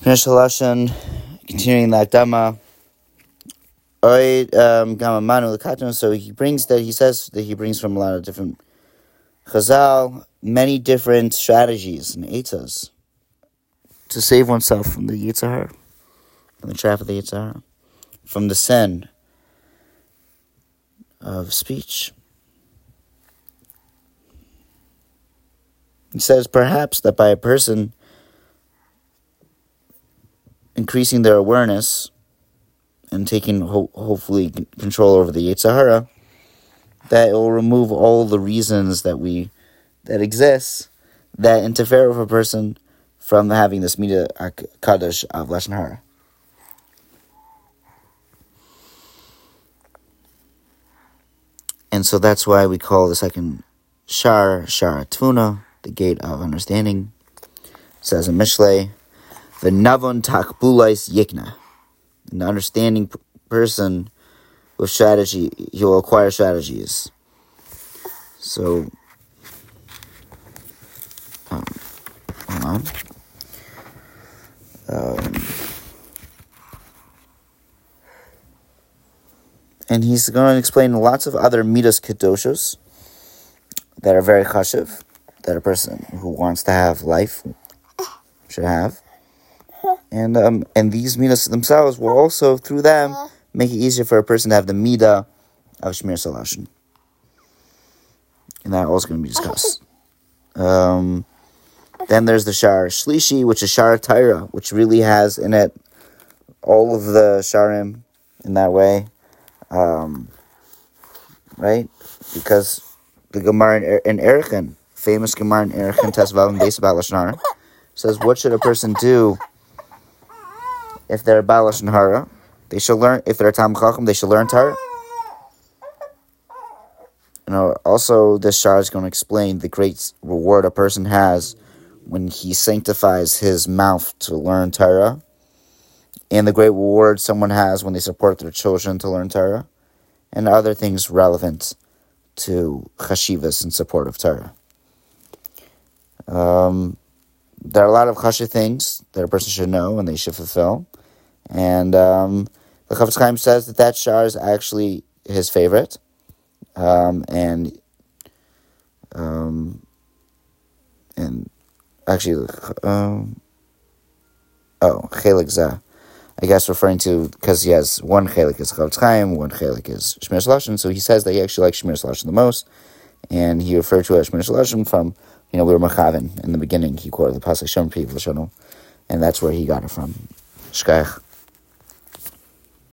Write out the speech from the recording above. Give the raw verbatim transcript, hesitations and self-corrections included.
Shmir Shalashon, continuing that Dhamma. Oid um, Gama Manu Lakatun. So he brings that he says that he brings from a lot of different Chazal, many different strategies and eitzas to save oneself from the Yetzer Hara, from the trap of the Yetzer Hara, from the sin of speech. He says perhaps that by a person increasing their awareness and taking ho- hopefully control over the Yetzer Hara, that it will remove all the reasons that we that exist that interfere with a person from having this Midah Kaddish of Lashon Hara. And so that's why we call the second Shar, Shar Tvuna, the gate of understanding. It says in Mishlei, the Navon Takbulais Yikna. An understanding p- person with strategy, he will acquire strategies. So, um, hold on. Um, and he's going to explain lots of other midas kedoshos that are very chashiv, that a person who wants to have life should have. And um, and these midas themselves will also, through them, make it easier for a person to have the midah of Shmir Salashon. And that also going to be discussed. Um, then there's the Shar Shlishi, which is Shar Taira, which really has in it all of the Sharim in that way. Um, right? Because the Gemara in, er- in Erechin, famous Gemara in Erechin, Tesvav and Beis about Lashon Hara, says, what should a person do if they're Baal Lashon Hara? They should learn, if they're a Talmid Chacham, they should learn Torah. You know, also, this Shar is going to explain the great reward a person has when he sanctifies his mouth to learn Torah, and the great reward someone has when they support their children to learn Torah, and other things relevant to chashivas and support of Torah. Um, there are a lot of chashiv things that a person should know and they should fulfill, and um, the Chafetz Chaim says that that Shar is actually his favorite. Um, and, um, and actually, um, oh, Chelik Zah, I guess referring to, because he has one Chelik is Chafetz Chaim, one Chelik is Shmir Salashon, so he says that he actually likes Shmir Salashon the most, and he referred to it as Shmir Salashon from, you know, we were Mechaven in the beginning, he quoted the Pasuk Shem Piv Lashono, and that's where he got it from. Shkayach.